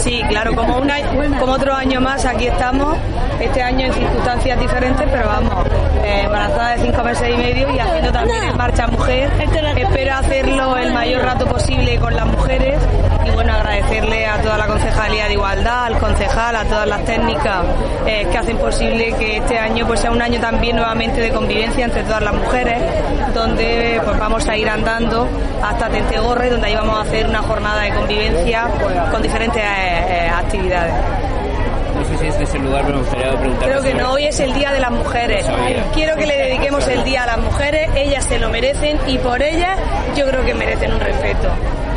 Sí, claro, como otro año más aquí estamos, este año en circunstancias diferentes, pero vamos, embarazada de 5 meses y medio y haciendo también el Marcha Mujer. Espero hacerlo el mayor rato posible con las mujeres y bueno, agradecerle a toda la Concejalía de Igualdad, al concejal, a todas las técnicas que hacen posible que este año pues sea un año también nuevamente de convivencia entre todas las mujeres, donde pues vamos a ir andando hasta Tentegorre, donde ahí vamos a hacer una jornada de convivencia con diferentes actividades. No sé si es de ese lugar, pero me gustaría preguntar. Creo que no, hoy es el Día de las Mujeres. Quiero que le dediquemos el día a las mujeres, ellas se lo merecen y por ellas yo creo que merecen un respeto.